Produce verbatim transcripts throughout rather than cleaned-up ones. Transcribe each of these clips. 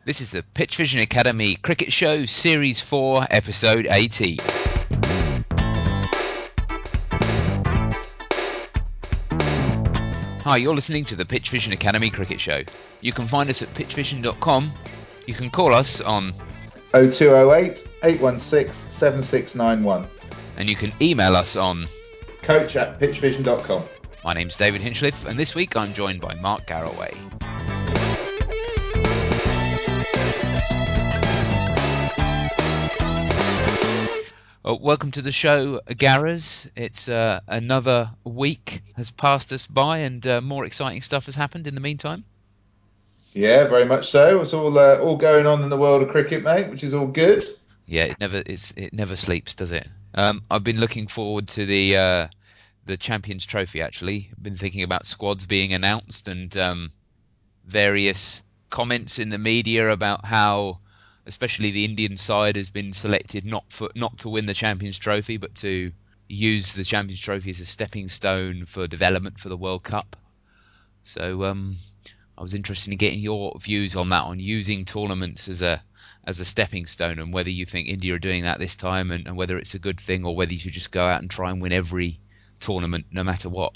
This is the Pitch Vision Academy Cricket Show, Series four, Episode eighteen. Hi, you're listening to the Pitch Vision Academy Cricket Show. You can find us at pitch vision dot com. You can call us on oh two oh eight, eight one six, seven six nine one. And you can email us on coach at pitch vision dot com. My name's David Hinchliffe, and this week I'm joined by Mark Garraway. Well, welcome to the show, Garras. It's uh, another week has passed us by, and uh, more exciting stuff has happened in the meantime. Yeah, very much so. It's all uh, all going on in the world of cricket, mate, which is all good. Yeah, it never it's it never sleeps, does it? Um, I've been looking forward to the uh, the Champions Trophy. Actually, I've been thinking about squads being announced and um, various comments in the media about how, especially the Indian side, has been selected not for not to win the Champions Trophy, but to use the Champions Trophy as a stepping stone for development for the World Cup. So um, I was interested in getting your views on that, on using tournaments as a as a stepping stone, and whether you think India are doing that this time, and, and whether it's a good thing, or whether you should just go out and try and win every tournament no matter what.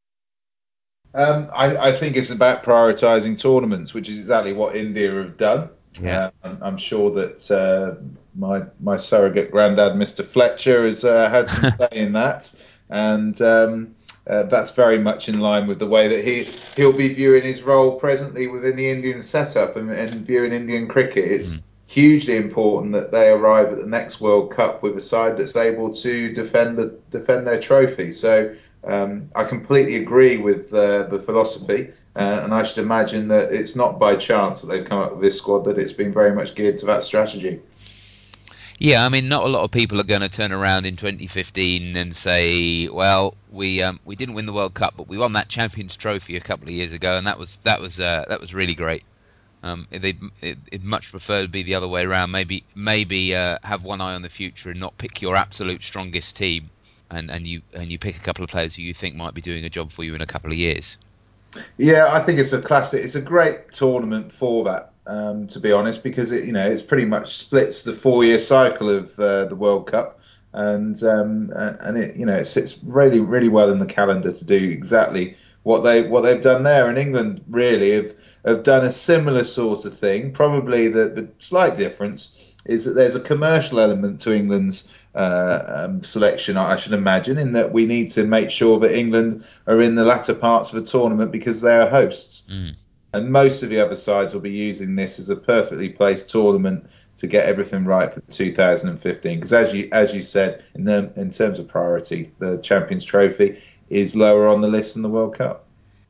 Um, I, I think it's about prioritising tournaments, which is exactly what India have done. Yeah. Uh, I'm, I'm sure that uh, my my surrogate granddad, Mister Fletcher, has uh, had some say in that, and um, uh, that's very much in line with the way that he he'll be viewing his role presently within the Indian setup and, and viewing Indian cricket. It's mm. hugely important that they arrive at the next World Cup with a side that's able to defend the defend their trophy. So. Um, I completely agree with uh, the philosophy, uh, and I should imagine that it's not by chance that they've come up with this squad, that it's been very much geared to that strategy. Yeah, I mean, not a lot of people are going to turn around in twenty fifteen and say, "Well, we um, we didn't win the World Cup, but we won that Champions Trophy a couple of years ago, and that was that was uh, that was really great." Um, they'd, they'd much prefer to be the other way around. Maybe maybe uh, have one eye on the future and not pick your absolute strongest team. And, and you and you pick a couple of players who you think might be doing a job for you in a couple of years. Yeah, I think it's a classic. It's a great tournament for that, um, to be honest, because it you know it's pretty much splits the four-year cycle of uh, the World Cup, and um, and it you know it sits really really well in the calendar to do exactly what they what they've done there. And England really have have done a similar sort of thing. Probably the the slight difference is that there's a commercial element to England's uh, um, selection, I should imagine, in that we need to make sure that England are in the latter parts of a tournament because they are hosts. Mm. And most of the other sides will be using this as a perfectly placed tournament to get everything right for two thousand fifteen. Because as you as you said, in, the, in terms of priority, the Champions Trophy is lower on the list than the World Cup.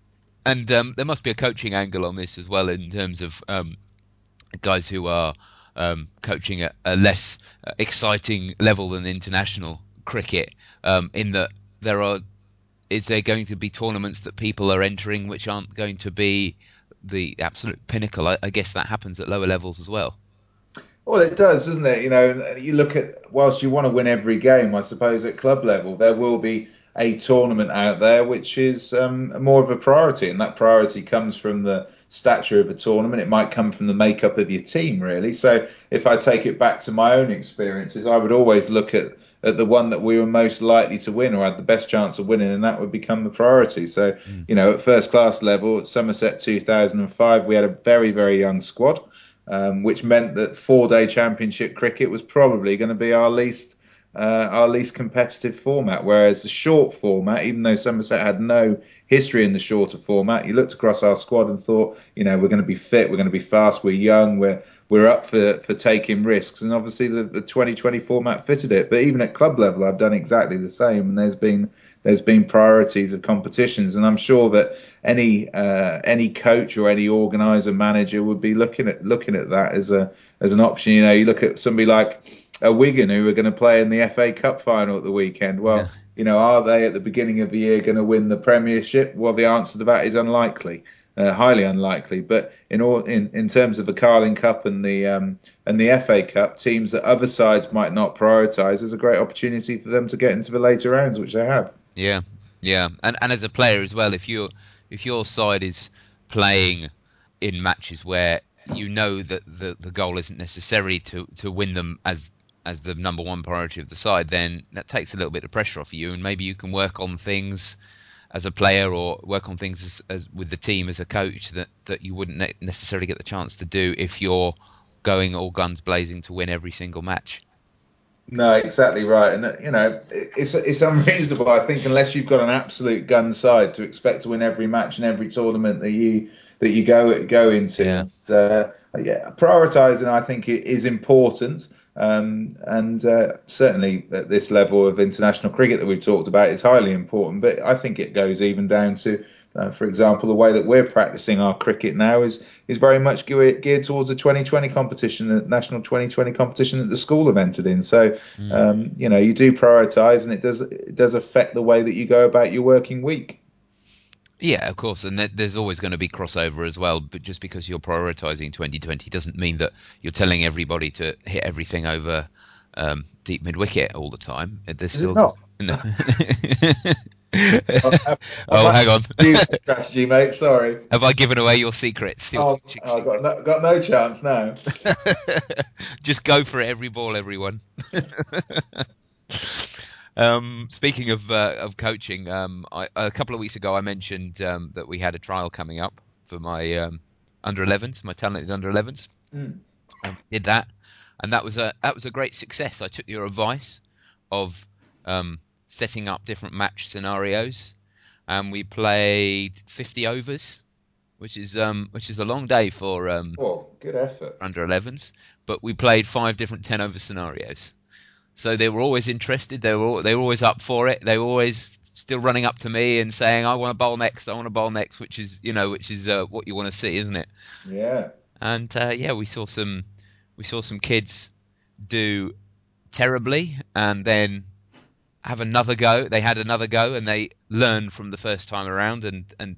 And um, there must be a coaching angle on this as well, in terms of um, guys who are um, coaching at a less uh, exciting level than international cricket, um, in that there are is there going to be tournaments that people are entering which aren't going to be the absolute pinnacle? I, I guess that happens at lower levels as well. Well, it does, doesn't it? You know, you look at, whilst you want to win every game, I suppose at club level, there will be a tournament out there which is um, more of a priority, and that priority comes from the stature of a tournament. It might come from the makeup of your team, really. So if I take it back to my own experiences, I would always look at, at the one that we were most likely to win or had the best chance of winning, and that would become the priority. So, mm. you know, at first class level, at Somerset two thousand five, we had a very, very young squad. Um, which meant that four-day championship cricket was probably going to be our least uh, our least competitive format. Whereas the short format, even though Somerset had no history in the shorter format, you looked across our squad and thought, you know, we're going to be fit, we're going to be fast, we're young, we're we're up for, for taking risks. And obviously the, the twenty twenty format fitted it. But even at club level, I've done exactly the same. And there's been there's been priorities of competitions, and I'm sure that any uh, any coach or any organizer manager would be looking at looking at that as a as an option. You know, you look at somebody like a Wigan who are going to play in the F A Cup final at the weekend. Well, yeah. you know, are they at the beginning of the year going to win the Premiership? Well, the answer to that is unlikely, uh, highly unlikely. But in all in, in terms of the Carling Cup and the um, and the F A Cup, teams that other sides might not prioritise, there's a great opportunity for them to get into the later rounds, which they have. Yeah, yeah, and and as a player as well, if you if your side is playing in matches where you know that the the goal isn't necessarily to to win them as as the number one priority of the side, then that takes a little bit of pressure off you, and maybe you can work on things as a player or work on things as, as with the team as a coach that, that you wouldn't ne- necessarily get the chance to do if you're going all guns blazing to win every single match. No, exactly right, and uh, you know it's it's unreasonable. I think unless you've got an absolute gun side to expect to win every match and every tournament that you that you go go into. Yeah. And, uh, yeah, prioritising I think it is important, um, and uh, certainly at this level of international cricket that we've talked about, it's highly important. But I think it goes even down to, uh, for example, the way that we're practicing our cricket now is is very much geared, geared towards a twenty twenty competition, a national twenty twenty competition that the school have entered in. So, Mm. um, you know, you do prioritise, and it does it does affect the way that you go about your working week. Yeah, of course, and there's always going to be crossover as well. But just because you're prioritising twenty twenty doesn't mean that you're telling everybody to hit everything over um, deep mid wicket all the time. There's Is it still not? no. I, I, I Oh, might hang on. use that strategy, mate. Sorry. Have I given away your secrets? Your Oh, coaching I've got secrets? no, got no chance now. Just go for it every ball, everyone. Um, speaking of uh, of coaching, um, I, a couple of weeks ago I mentioned um, that we had a trial coming up for my um, under elevens, my talented under elevens. Mm. Um, did that, and that was a that was a great success. I took your advice of um, setting up different match scenarios, and we played fifty overs, which is um, which is a long day for um, Oh, good effort. under elevens. But we played five different ten over scenarios. So they were always interested. They were they were always up for it. They were always still running up to me and saying, "I want to bowl next. I want to bowl next," which is you know which is uh, what you want to see, isn't it? Yeah. And uh, yeah, we saw some we saw some kids do terribly and then have another go. They had another go and they learned from the first time around, and and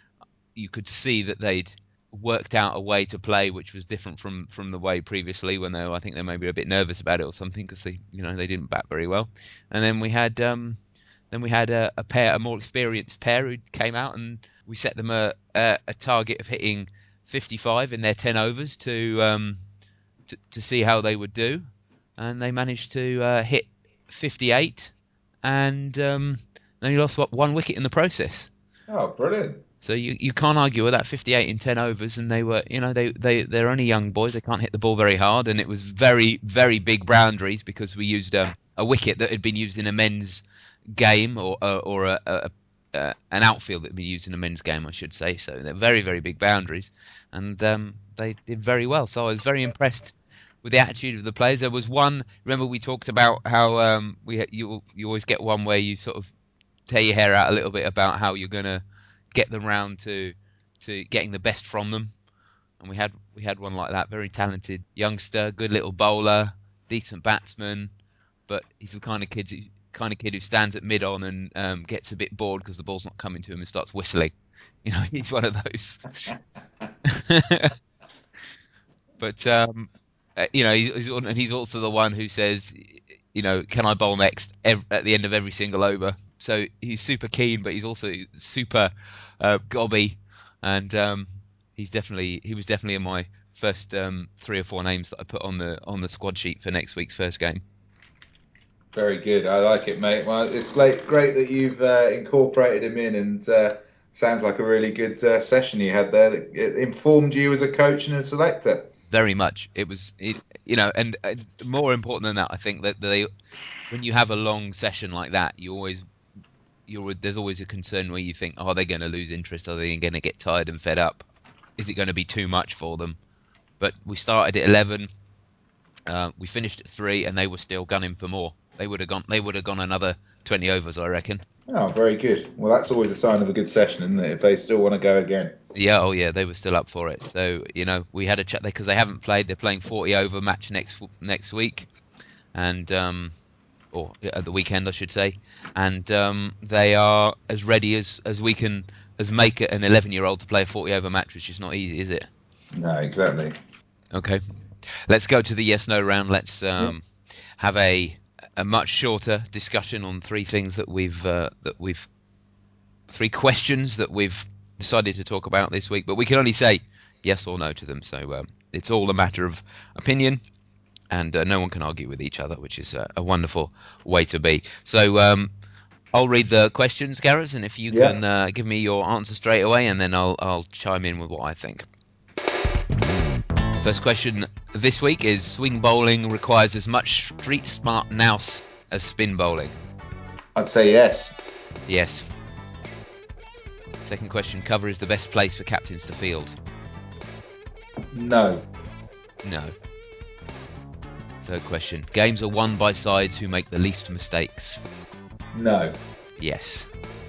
you could see that they'd worked out a way to play which was different from from the way previously when they were, I think they may be a bit nervous about it or something because they you know they didn't bat very well. And then we had um then we had a, a pair a more experienced pair who came out, and we set them a a, a target of hitting fifty-five in their ten overs to um to, to see how they would do, and they managed to uh, hit fifty-eight, and um then you lost what, one wicket in the process. Oh, brilliant. So you, you can't argue with that fifty-eight in ten overs, and they were, you know, they, they, they're only young boys. They can't hit the ball very hard, and it was very, very big boundaries because we used um, a wicket that had been used in a men's game or uh, or a, a, a, an outfield that had been used in a men's game, I should say. So they're very, very big boundaries, and um, they did very well. So I was very impressed with the attitude of the players. There was one, remember we talked about how um, we you, you always get one where you sort of tear your hair out a little bit about how you're going to get them round to to getting the best from them. And we had we had one like that, very talented youngster, good little bowler, decent batsman, but he's the kind of kid who, kind of kid who stands at mid on and um, gets a bit bored because the ball's not coming to him and starts whistling. You know, he's one of those. But um, uh, you know, he's, he's and he's also the one who says, you know, can I bowl next ev- at the end of every single over? So he's super keen, but he's also super uh, gobby, and um, he's definitely he was definitely in my first um, three or four names that I put on the on the squad sheet for next week's first game. Very good. I like it, mate. Well, it's great, great that you've uh, incorporated him in, and uh, sounds like a really good uh, session you had there that it informed you as a coach and a selector. Very much, it was it, you know, and, and more important than that, I think that they when you have a long session like that, you always you're there's always a concern where you think, oh, they're going to lose interest, are they going to get tired and fed up? Is it going to be too much for them? But we started at eleven, uh, we finished at three, and they were still gunning for more. They would have gone. They would have gone another twenty overs, I reckon. Oh, very good. Well, that's always a sign of a good session, isn't it? If they still want to go again. Yeah, oh yeah, they were still up for it. So you know, we had a chat because they haven't played. They're playing forty over match next next week, and um, or at the weekend, I should say, and um, they are as ready as, as we can as make an eleven year old to play a forty over match, which is not easy, is it? No, exactly. Okay, let's go to the yes no round. Let's Yeah. um, have a a much shorter discussion on three things that we've uh, that we've three questions that we've decided to talk about this week. But we can only say yes or no to them. So um, it's all a matter of opinion, and uh, no one can argue with each other, which is a, a wonderful way to be. So um, I'll read the questions, Gareth, and if you Yeah, can uh, give me your answer straight away, and then I'll I'll chime in with what I think. First question this week is: swing bowling requires as much street smart nous as spin bowling? I'd say yes. Yes. Second question: cover is the best place for captains to field? No. No. Third question: games are won by sides who make the least mistakes? No. Yes.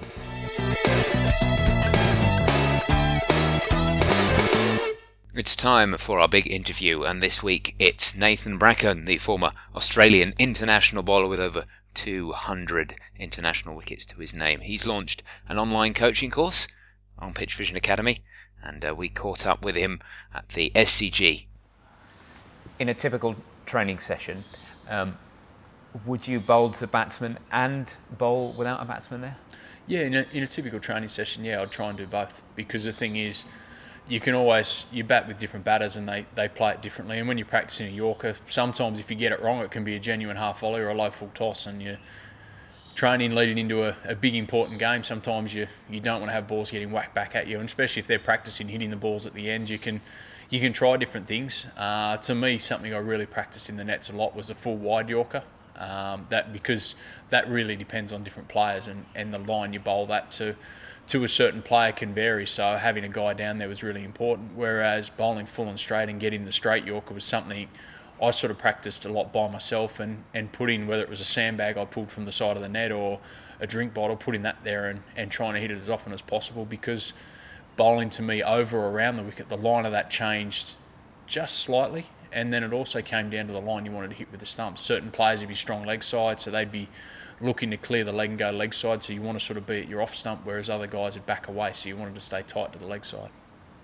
It's time for our big interview, and this week it's Nathan Bracken, the former Australian international bowler with over two hundred international wickets to his name. He's launched an online coaching course on Pitch Vision Academy, and uh, we caught up with him at the S C G. In a typical training session, um, would you bowl to the batsman and bowl without a batsman there? Yeah, in a, in a typical training session, yeah, I'd try and do both, because the thing is, you can always, you bat with different batters and they, they play it differently. And when you're practicing a Yorker, sometimes if you get it wrong, it can be a genuine half volley or a low full toss, and you're training leading into a, a big important game. Sometimes you, you don't want to have balls getting whacked back at you, and especially if they're practicing hitting the balls at the end, you can you can try different things. Uh, to me, something I really practiced in the nets a lot was a full wide Yorker. Um, that because that really depends on different players, and, and the line you bowl that to to a certain player can vary. So having a guy down there was really important. Whereas bowling full and straight and getting the straight Yorker was something I sort of practiced a lot by myself, and, and putting, whether it was a sandbag I pulled from the side of the net or a drink bottle, putting that there and, and trying to hit it as often as possible, because bowling to me over or around the wicket, the line of that changed just slightly, and then it also came down to the line you wanted to hit with the stumps. Certain players would be strong leg side, so they'd be looking to clear the leg and go leg side, so you want to sort of be at your off stump, whereas other guys would back away, so you wanted to stay tight to the leg side.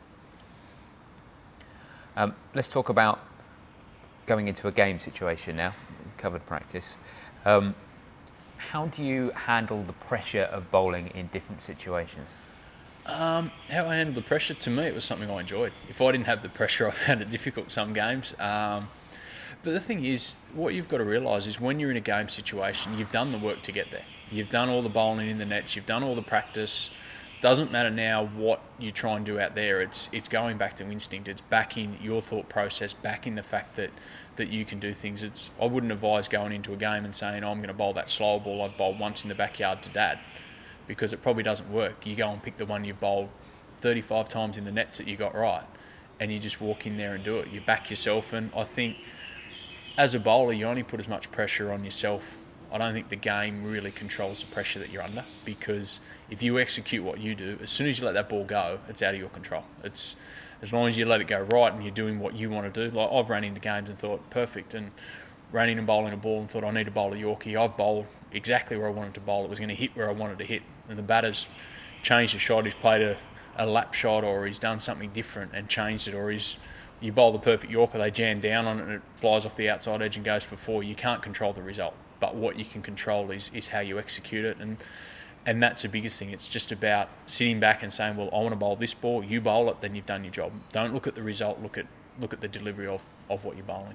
Um, let's talk about going into a game situation now. We've covered practice. Um, how do you handle the pressure of bowling in different situations? Um, how I handled the pressure, to me, it was something I enjoyed. If I didn't have the pressure, I found it difficult some games. Um, but the thing is, what you've got to realise is when you're in a game situation, you've done the work to get there. You've done all the bowling in the nets, you've done all the practice. Doesn't matter now what you try and do out there. It's it's going back to instinct. It's backing your thought process, backing the fact that, that you can do things. It's I wouldn't advise going into a game and saying, oh, I'm going to bowl that slower ball I've bowled once in the backyard to dad, because it probably doesn't work. You go and pick the one you've bowled thirty-five times in the nets that you got right, and you just walk in there and do it. You back yourself, and I think as a bowler, you only put as much pressure on yourself. I don't think the game really controls the pressure that you're under, because if you execute what you do, as soon as you let that ball go, it's out of your control. It's as long as you let it go right and you're doing what you want to do. Like I've ran into games and thought perfect, and ran in and bowling a ball and thought I need to bowl a Yorkie. I've bowled exactly where I wanted to bowl. It was going to hit where I wanted to hit, and the batter's changed the shot. He's played a, a lap shot, or he's done something different and changed it, or he's you bowl the perfect Yorker, they jam down on it and it flies off the outside edge and goes for four. You can't control the result, but what you can control is, is how you execute it, and and that's the biggest thing. It's just about sitting back and saying, well, I want to bowl this ball, you bowl it, then you've done your job. Don't look at the result, look at look at the delivery of, of what you're bowling.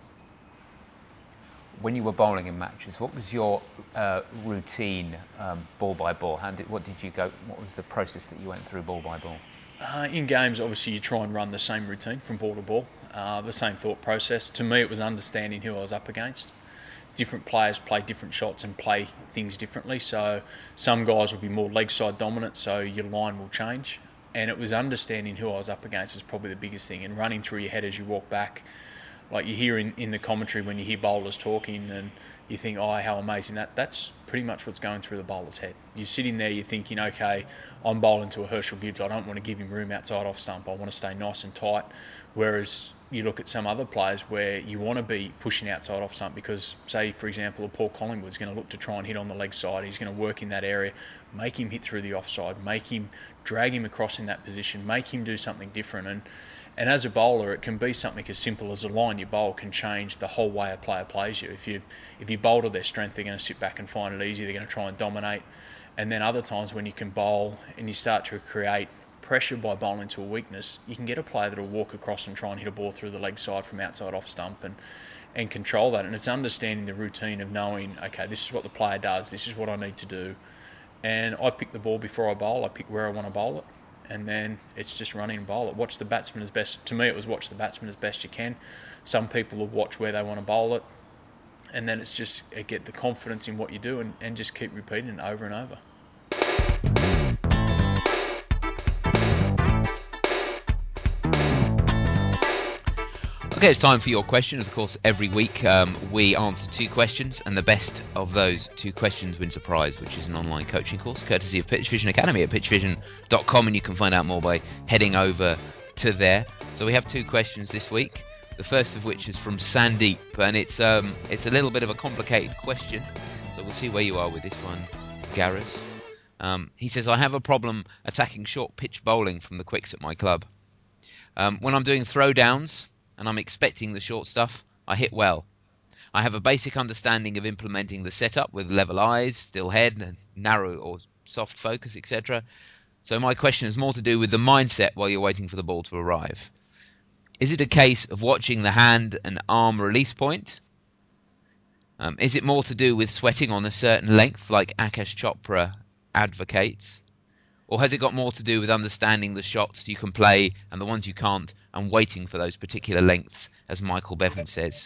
When you were bowling in matches, what was your uh, routine, um, ball by ball? How did, what did you go? What was the process that you went through ball by ball? Uh, in games, obviously, you try and run the same routine from ball to ball, uh, the same thought process. To me, it was understanding who I was up against. Different players play different shots and play things differently. So some guys will be more leg side dominant, so your line will change. And it was understanding who I was up against was probably the biggest thing, and running through your head as you walk back. Like you hear in, in the commentary when you hear bowlers talking and you think, oh, how amazing that. That's pretty much what's going through the bowler's head. You're sitting there, you're thinking, okay, I'm bowling to a Herschel Gibbs. I don't want to give him room outside off stump. I want to stay nice and tight. Whereas you look at some other players where you want to be pushing outside off stump because, say, for example, Paul Collingwood's going to look to try and hit on the leg side. He's going to work in that area, make him hit through the offside, make him drag him across in that position, make him do something different. And And as a bowler, it can be something as simple as a line you bowl can change the whole way a player plays you. If you if you bowl to their strength, they're going to sit back and find it easy. They're going to try and dominate. And then other times when you can bowl and you start to create pressure by bowling to a weakness, you can get a player that'll walk across and try and hit a ball through the leg side from outside off stump and, and control that. And it's understanding the routine of knowing, okay, this is what the player does, this is what I need to do. And I pick the ball before I bowl, I pick where I want to bowl it. And then it's just running and bowl it. Watch the batsman as best. To me, it was watch the batsman as best you can. Some people will watch where they want to bowl it. And then it's just uh, get the confidence in what you do and, and just keep repeating it over and over. Okay, it's time for your questions. Of course, every week um, we answer two questions, and the best of those two questions wins a prize, which is an online coaching course courtesy of Pitch Vision Academy at pitch vision dot com, and you can find out more by heading over to there. So we have two questions this week. The first of which is from Sandeep, and it's um it's a little bit of a complicated question, so we'll see where you are with this one, Gareth. Um, he says, I have a problem attacking short pitch bowling from the quicks at my club. Um, when I'm doing throwdowns and I'm expecting the short stuff, I hit well. I have a basic understanding of implementing the setup with level eyes, still head, narrow or soft focus, et cetera. So my question is more to do with the mindset while you're waiting for the ball to arrive. Is it a case of watching the hand and arm release point? Um, is it more to do with sweating on a certain length, like Akash Chopra advocates? Or has it got more to do with understanding the shots you can play and the ones you can't, and waiting for those particular lengths, as Michael Bevan says?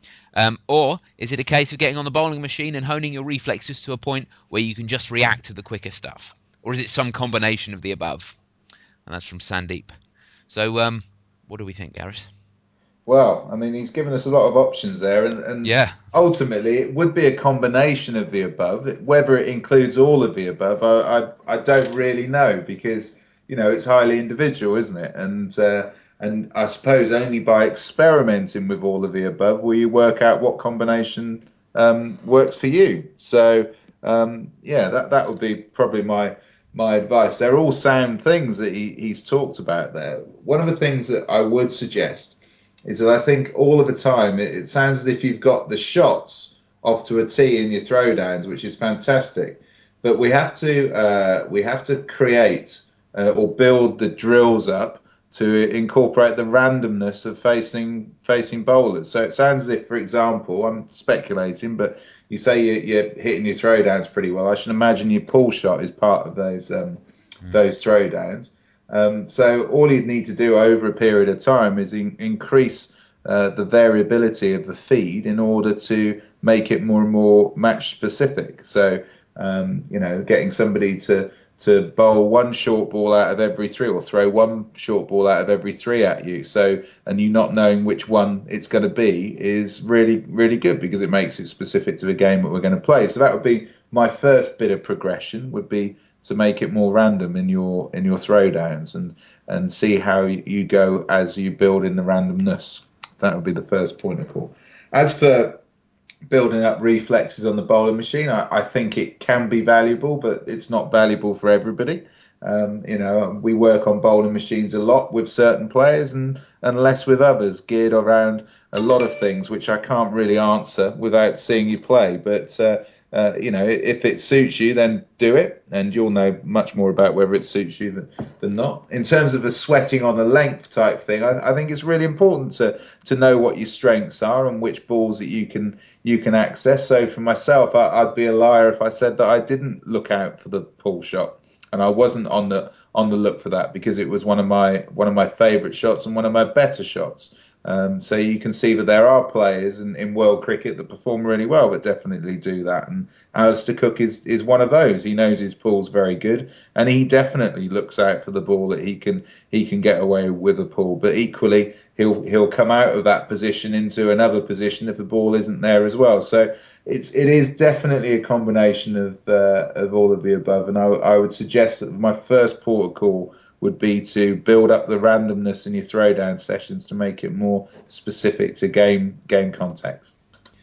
Um, or is it a case of getting on the bowling machine and honing your reflexes to a point where you can just react to the quicker stuff? Or is it some combination of the above? And that's from Sandeep. So, um, what do we think, Gareth? Well, I mean, he's given us a lot of options there, and, and Yeah. ultimately it would be a combination of the above. Whether it includes all of the above, I, I, I don't really know, because, you know, it's highly individual, isn't it? And uh, and I suppose only by experimenting with all of the above will you work out what combination um, works for you. So um, yeah, that that would be probably my my advice. They're all sound things that he, he's talked about there. One of the things that I would suggest is that I think all of the time it, it sounds as if you've got the shots off to a tee in your throwdowns, which is fantastic. But we have to uh, we have to create uh, or build the drills up to incorporate the randomness of facing facing bowlers. So it sounds as if, for example, I'm speculating, but you say you're, you're hitting your throwdowns pretty well. I should imagine your pull shot is part of those um, mm. those throwdowns. Um, so all you'd need to do over a period of time is in, increase uh, the variability of the feed in order to make it more and more match specific. So, um, you know, getting somebody to, to bowl one short ball out of every three, or throw one short ball out of every three at you. So, and you not knowing which one it's going to be is really, really good, because it makes it specific to the game that we're going to play. So that would be my first bit of progression, would be to make it more random in your in your throwdowns, and and see how you go as you build in the randomness. That would be the first point of call. As for building up reflexes on the bowling machine, I, I think it can be valuable, but it's not valuable for everybody. Um, you know, we work on bowling machines a lot with certain players, and, and less with others, geared around a lot of things which I can't really answer without seeing you play. But uh, uh, you know, if it suits you, then do it, and you'll know much more about whether it suits you than, than not. In terms of a sweating on a length type thing, I, I think it's really important to to know what your strengths are and which balls that you can you can access. So for myself, I, I'd be a liar if I said that I didn't look out for the pull shot, and I wasn't on the on the look for that, because it was one of my one of my favourite shots and one of my better shots. Um, so you can see that there are players in, in world cricket that perform really well, but definitely do that. And Alistair Cook is, is one of those. He knows his pull's very good, and he definitely looks out for the ball that he can he can get away with a pull. But equally, he'll he'll come out of that position into another position if the ball isn't there as well. So it's it is definitely a combination of uh, of all of the above. And I, I would suggest that my first port of call would be to build up the randomness in your throwdown sessions to make it more specific to game game context.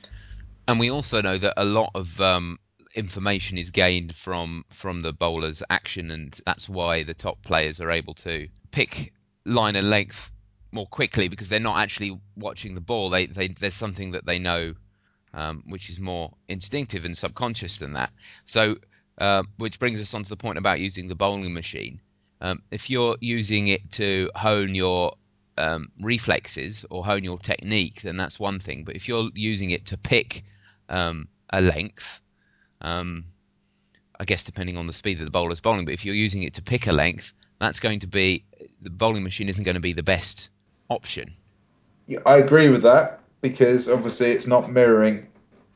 And we also know that a lot of um, information is gained from from the bowler's action, and that's why the top players are able to pick line and length more quickly, because they're not actually watching the ball. They, they there's something that they know, um, which is more instinctive and subconscious than that. So, uh, which brings us on to the point about using the bowling machine. Um, if you're using it to hone your um, reflexes or hone your technique, then that's one thing. But if you're using it to pick um, a length, um, I guess depending on the speed that the bowler's bowling, but if you're using it to pick a length, that's going to be, the bowling machine isn't going to be the best option. Yeah, I agree with that, because obviously it's not mirroring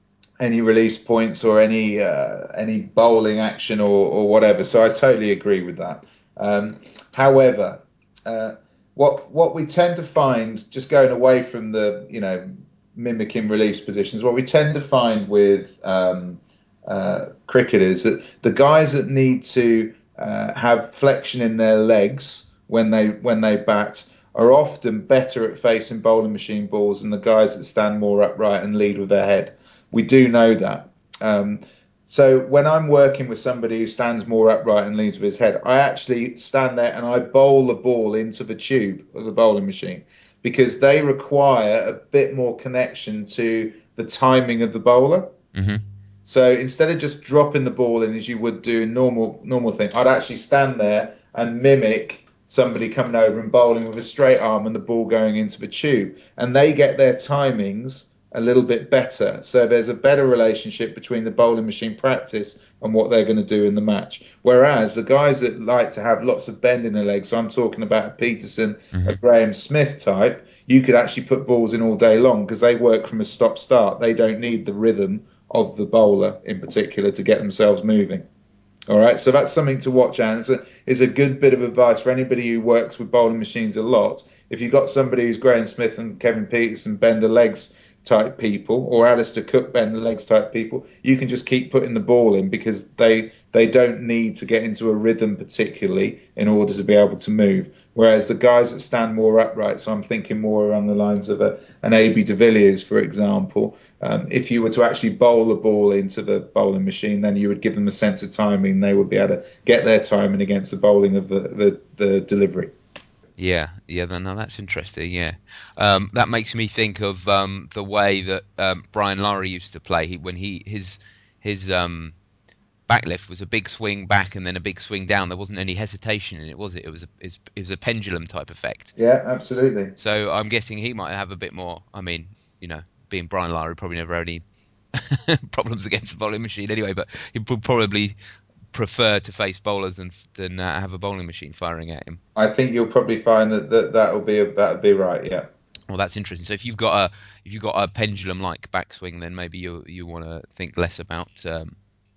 any release points or any uh, any bowling action or, or whatever. So I totally agree with that. Um, however, uh, what what we tend to find, just going away from the, you know, mimicking release positions, what we tend to find with um, uh, cricketers, that the guys that need to uh, have flexion in their legs when they when they bat are often better at facing bowling machine balls than the guys that stand more upright and lead with their head. We do know that. Um, so when I'm working with somebody who stands more upright and leads with his head, I actually stand there and I bowl the ball into the tube of the bowling machine, because they require a bit more connection to the timing of the bowler. Mm-hmm. So instead of just dropping the ball in as you would do in normal normal thing, I'd actually stand there and mimic somebody coming over and bowling with a straight arm and the ball going into the tube. And they get their timings a little bit better. So there's a better relationship between the bowling machine practice and what they're going to do in the match. Whereas the guys that like to have lots of bend in their legs, so I'm talking about a Peterson, Mm-hmm. a Graham Smith type, you could actually put balls in all day long because they work from a stop-start. They don't need the rhythm of the bowler in particular to get themselves moving. All right, so that's something to watch, and it's a, it's a good bit of advice for anybody who works with bowling machines a lot. If you've got somebody who's Graham Smith and Kevin Peterson bend the legs type people, or Alistair Cook bend the legs type people, you can just keep putting the ball in, because they they don't need to get into a rhythm particularly in order to be able to move. Whereas the guys that stand more upright, so I'm thinking more along the lines of a, an A B de Villiers, for example, um, if you were to actually bowl the ball into the bowling machine, then you would give them a sense of timing. They would be able to get their timing against the bowling of the, the, the delivery. Yeah, yeah, no, that's interesting. Yeah, um, that makes me think of um, the way that um, Brian Lara used to play. He, when he his his um, backlift was a big swing back and then a big swing down. There wasn't any hesitation in it, was it? It was a, it was a pendulum type effect. Yeah, absolutely. So I'm guessing he might have a bit more. I mean, you know, being Brian Lara, he probably never had any problems against the bowling machine anyway. But he would probably prefer to face bowlers than than uh, have a bowling machine firing at him. I think you'll probably find that that that'll be that'll be right. Yeah. Well, that's interesting. So if you've got a if you've got a pendulum-like backswing, then maybe you you want to think less about um,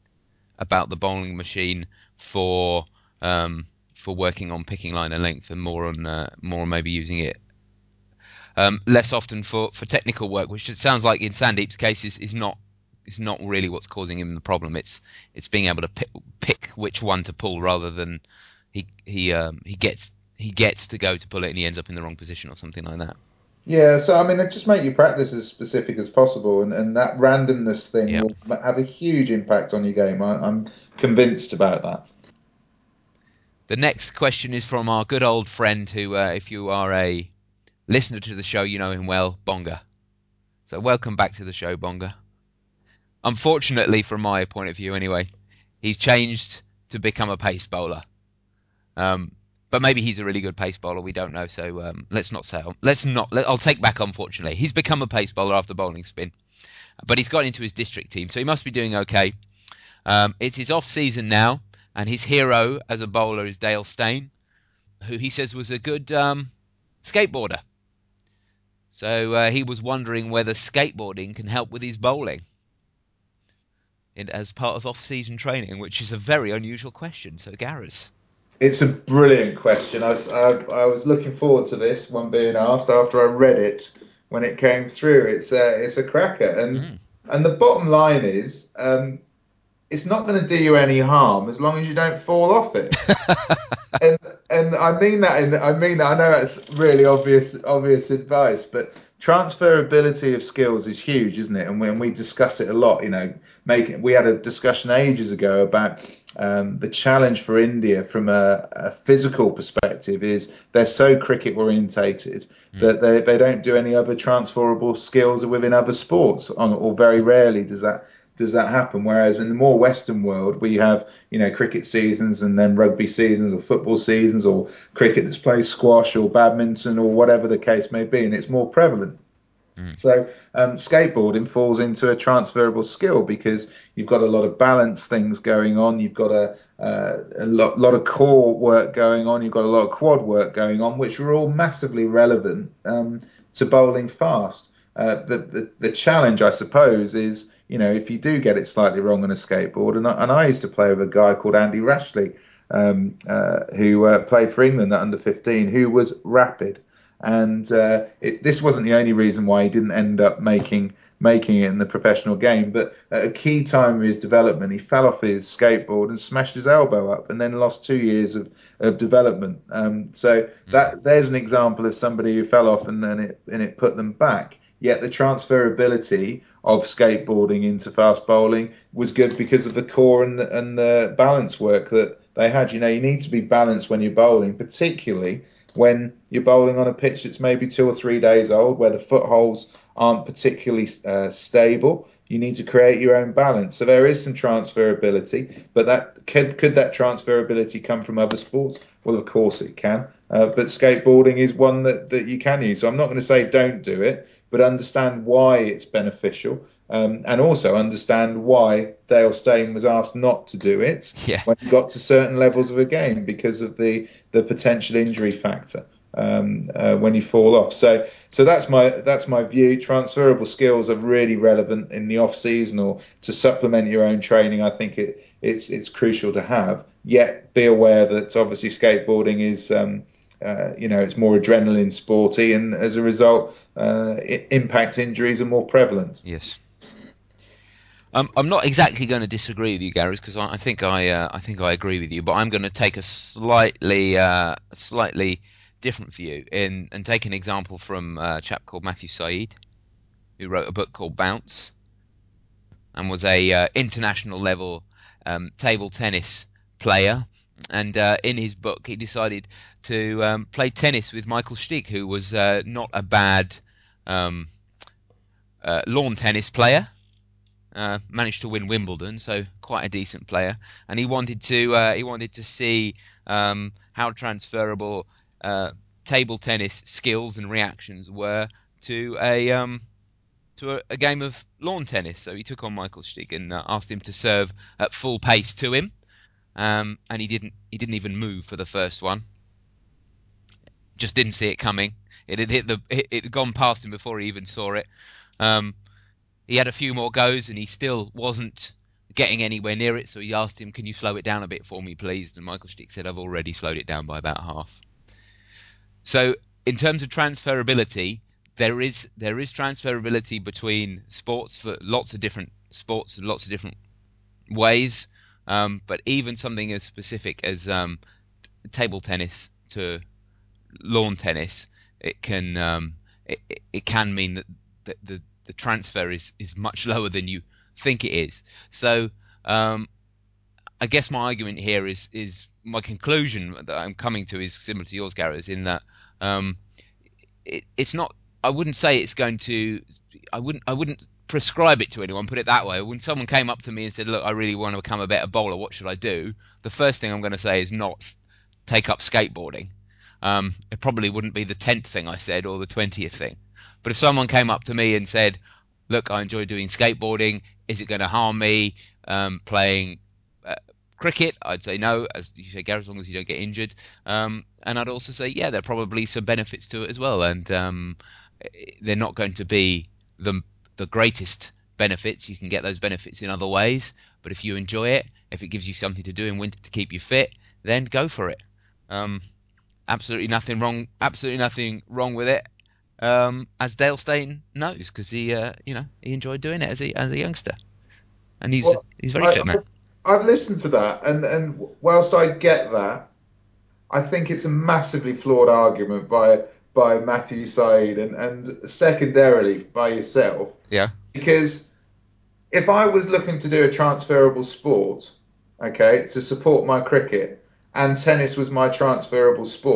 about the bowling machine for um, for working on picking line and length, and more on uh, more maybe using it um, less often for, for technical work, which it sounds like in Sandeep's case is, is not is not really what's causing him the problem. It's it's being able to pick, pick which one to pull rather than he he um, he gets he gets to go to pull it and he ends up in the wrong position or something like that. Yeah, so I mean, it just make your practice as specific as possible, and, and that randomness thing Yeah. will have a huge impact on your game. I, I'm convinced about that. The next question is from our good old friend who, uh, if you are a listener to the show, you know him well, Bonga. So welcome back to the show, Bonga. Unfortunately, from my point of view anyway, he's changed to become a pace bowler. Um, but maybe he's a really good pace bowler. We don't know. So um, let's not say. Let's not. Let, I'll take back. Unfortunately, he's become a pace bowler after bowling spin, but he's got into his district team, so he must be doing okay. Um, it's his off season now, and his hero as a bowler is Dale Steyn, who he says was a good um, skateboarder. So uh, he was wondering whether skateboarding can help with his bowling in, as part of off-season training, which is a very unusual question. So Gareth. It's a brilliant question. I was, I, I was looking forward to this one being asked after I read it when it came through. It's a, it's a cracker, and Mm. and the bottom line is, um, it's not going to do you any harm as long as you don't fall off it. and and I mean that. In, I mean that. I know that's really obvious obvious advice, but transferability of skills is huge, isn't it? And when we discuss it a lot, you know, making we had a discussion ages ago about um, the challenge for India from a, a physical perspective is they're so cricket orientated Mm. that they, they don't do any other transferable skills within other sports, on, or very rarely does that does that happen? Whereas in the more Western world, we have, you know, cricket seasons and then rugby seasons or football seasons or cricket that's played squash or badminton or whatever the case may be, and it's more prevalent. Mm. So um, skateboarding falls into a transferable skill because you've got a lot of balance things going on. You've got a, uh, a lot, lot of core work going on. You've got a lot of quad work going on, which are all massively relevant um, to bowling fast. Uh, the, the the challenge, I suppose, is, you know, if you do get it slightly wrong on a skateboard, and I, and I used to play with a guy called Andy Rashley, um, uh, who uh, played for England at under fifteen, who was rapid. And uh, it, this wasn't the only reason why he didn't end up making making it in the professional game. But at a key time of his development, he fell off his skateboard and smashed his elbow up, and then lost two years of, of development. Um, so that there's an example of somebody who fell off and then it and it put them back. Yet the transferability of skateboarding into fast bowling was good because of the core and the, and the balance work that they had. You know, you need to be balanced when you're bowling, particularly when you're bowling on a pitch that's maybe two or three days old, where the footholds aren't particularly uh, stable. You need to create your own balance. So there is some transferability, but that could could that transferability come from other sports? Well, of course it can. Uh, but skateboarding is one that, that you can use. So I'm not going to say don't do it, but understand why it's beneficial. Um, and also understand why Dale Steyn was asked not to do it Yeah. when he got to certain levels of a game because of the, the potential injury factor um, uh, when you fall off. So so that's my that's my view. Transferable skills are really relevant in the off season or to supplement your own training. I think it it's it's crucial to have. Yet be aware that obviously skateboarding is um, uh, you know, it's more adrenaline sporty, and as a result, uh, impact injuries are more prevalent. Yes. Um, I'm not exactly going to disagree with you, Gareth, because I, I think I uh, I think I agree with you. But I'm going to take a slightly uh, slightly different view in and take an example from a chap called Matthew Said, who wrote a book called Bounce, and was a uh, international level um, table tennis player. And uh, in his book, he decided to um, play tennis with Michael Stich, who was uh, not a bad um, uh, lawn tennis player. Uh, managed to win Wimbledon, so quite a decent player. And he wanted to uh, he wanted to see um, how transferable uh, table tennis skills and reactions were to a um, to a, a game of lawn tennis. So he took on Michael Stich and uh, asked him to serve at full pace to him, um, and he didn't he didn't even move for the first one. Just didn't see it coming. It had hit the it, it had gone past him before he even saw it. Um, He had a few more goes and he still wasn't getting anywhere near it, so he asked him, "Can you slow it down a bit for me, please?" And Michael Stich said, "I've already slowed it down by about half." So in terms of transferability, there is there is transferability between sports for lots of different sports and lots of different ways. Um, but even something as specific as um, table tennis to lawn tennis, it can um, it, it, it can mean that the, the the transfer is, is much lower than you think it is. So um, I guess my argument here is is my conclusion that I'm coming to is similar to yours, Gareth, in that um, it, it's not. I wouldn't say it's going to. I wouldn't. I wouldn't prescribe it to anyone. Put it that way. When someone came up to me and said, "Look, I really want to become a better bowler. What should I do?" The first thing I'm going to say is not take up skateboarding. Um, it probably wouldn't be the tenth thing I said or the twentieth thing. But if someone came up to me and said, "Look, I enjoy doing skateboarding. Is it going to harm me um, playing uh, cricket?" I'd say no, as you say, Gareth, as long as you don't get injured. Um, and I'd also say, yeah, there are probably some benefits to it as well. And um, they're not going to be the the greatest benefits. You can get those benefits in other ways. But if you enjoy it, if it gives you something to do in winter to keep you fit, then go for it. Um, absolutely nothing wrong. Absolutely nothing wrong with it. Um, as Dale Steyn knows, because he, uh, you know, he enjoyed doing it as a as a youngster, and he's Well, he's very I, fit, man. I've, I've listened to that, and, and whilst I get that, I think it's a massively flawed argument by by Matthew Said and, and secondarily by yourself, Yeah, because if I was looking to do a transferable sport, okay, to support my cricket, and tennis was my transferable sport,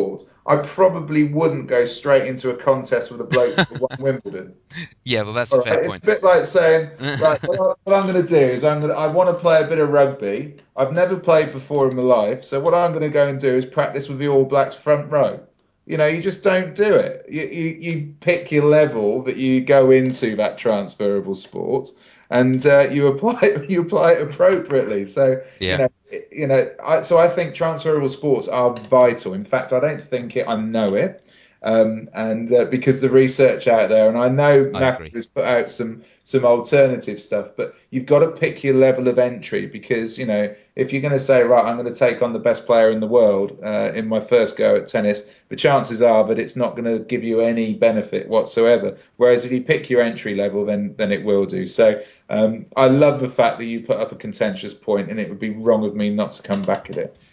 I probably wouldn't go straight into a contest with a bloke that won Wimbledon. Yeah, well, that's a All fair right, it's point. a bit like saying, right, what, I, what I'm going to do is I'm going to, I want to play a bit of rugby. I've never played before in my life, so what I'm going to go and do is practice with the All Blacks front row. You know, you just don't do it. You, you, you pick your level that you go into that transferable sport, and uh, you apply you apply it appropriately. So you Yeah, know, you know, I, so I think transferable sports are vital. In fact, I don't think it. I know it. Um, and uh, because the research out there, and I know I Matthew agree. has put out some some alternative stuff, but you've got to pick your level of entry because you know if you're going to say right, I'm going to take on the best player in the world uh, in my first go at tennis, the chances are that it's not going to give you any benefit whatsoever. Whereas if you pick your entry level, then then it will do. So um, I love the fact that you put up a contentious point, and it would be wrong of me not to come back at it.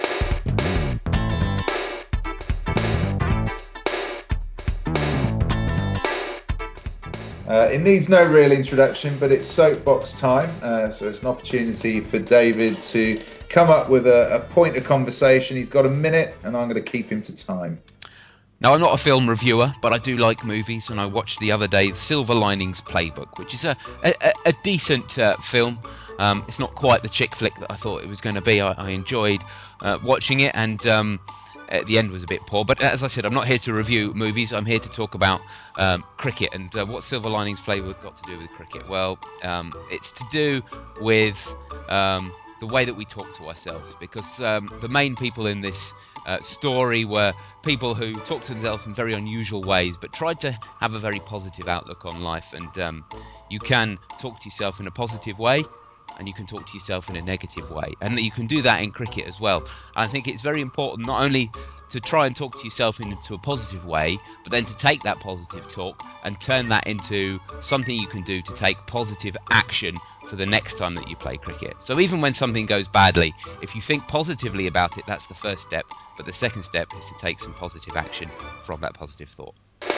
Uh, it needs no real introduction, but it's soapbox time. Uh, so it's an opportunity for David to come up with a, a point of conversation. He's got a minute, and I'm going to keep him to time. Now, I'm not a film reviewer, but I do like movies, and I watched the other day Silver Linings Playbook, which is a, a, a decent uh, film. Um, it's not quite the chick flick that I thought it was going to be. I, I enjoyed uh, watching it, and um, at the end was a bit poor. But as I said, I'm not here to review movies. I'm here to talk about um, cricket. And uh, what Silver Linings Playbook got to do with cricket? Well, um, it's to do with um, the way that we talk to ourselves, because um, the main people in this uh, story were people who talked to themselves in very unusual ways, but tried to have a very positive outlook on life. And um, you can talk to yourself in a positive way, and you can talk to yourself in a negative way, and you can do that in cricket as well. And I think it's very important not only to try and talk to yourself into a positive way, but then to take that positive talk and turn that into something you can do to take positive action for the next time that you play cricket. So even when something goes badly, if you think positively about it, that's the first step. But the second step is to take some positive action from that positive thought.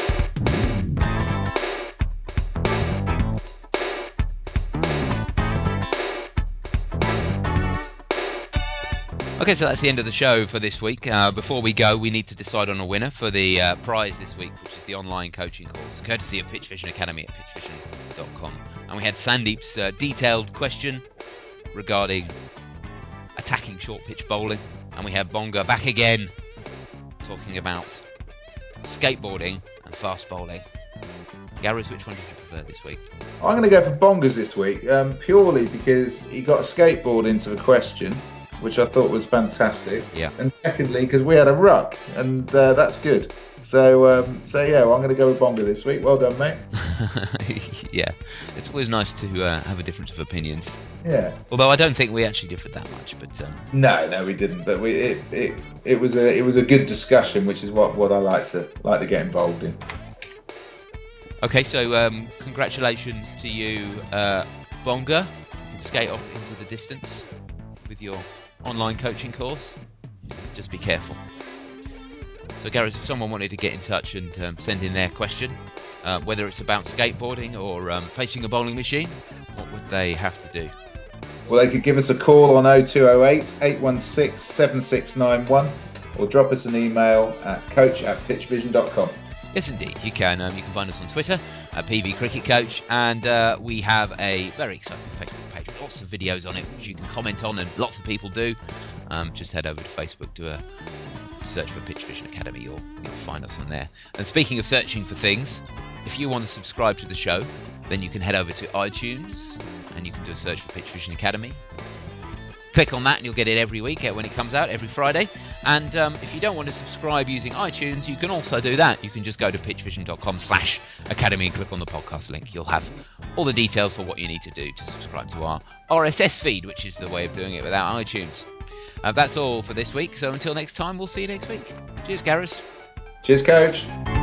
Okay, so that's the end of the show for this week. Uh, before we go, we need to decide on a winner for the uh, prize this week, which is the online coaching course, courtesy of Pitch Vision Academy at pitch vision dot com. And we had Sandeep's uh, detailed question regarding attacking short pitch bowling, and we have Bonga back again talking about skateboarding and fast bowling. Gareth, which one did you prefer this week? I'm going to go for Bongers this week, um, purely because he got a skateboard into the question, which I thought was fantastic. Yeah. And secondly, because we had a ruck, and uh, that's good. So, um, so yeah, well, I'm going to go with Bonga this week. Well done, mate. Yeah, it's always nice to uh, have a difference of opinions. Yeah. Although I don't think we actually differed that much, but um... no, no, we didn't. But we it, it it was a it was a good discussion, which is what, what I like to like to get involved in. Okay, so um, congratulations to you, uh, Bonga. You can skate off into the distance with your online coaching course. Just be careful. So, Gareth, if someone wanted to get in touch and um, send in their question, uh, whether it's about skateboarding or um, facing a bowling machine, what would they have to do? Well, they could give us a call on oh two oh eight, eight one six, seven six nine one or drop us an email at coach at pitch vision dot com. Yes, indeed, you can. Um, you can find us on Twitter at P V Cricket Coach, and uh, we have a very exciting Facebook page with lots of videos on it, which you can comment on, and lots of people do. Um, just head over to Facebook, do a search for Pitch Vision Academy, you'll, you'll find us on there. And speaking of searching for things, if you want to subscribe to the show, then you can head over to iTunes, and you can do a search for Pitch Vision Academy. Click on that and you'll get it every week when it comes out, every Friday. And um, if you don't want to subscribe using iTunes, you can also do that. You can just go to pitch vision dot com slash academy and click on the podcast link. You'll have all the details for what you need to do to subscribe to our R S S feed, which is the way of doing it without iTunes. Uh, that's all for this week. So until next time, we'll see you next week. Cheers, Gareth. Cheers, Coach.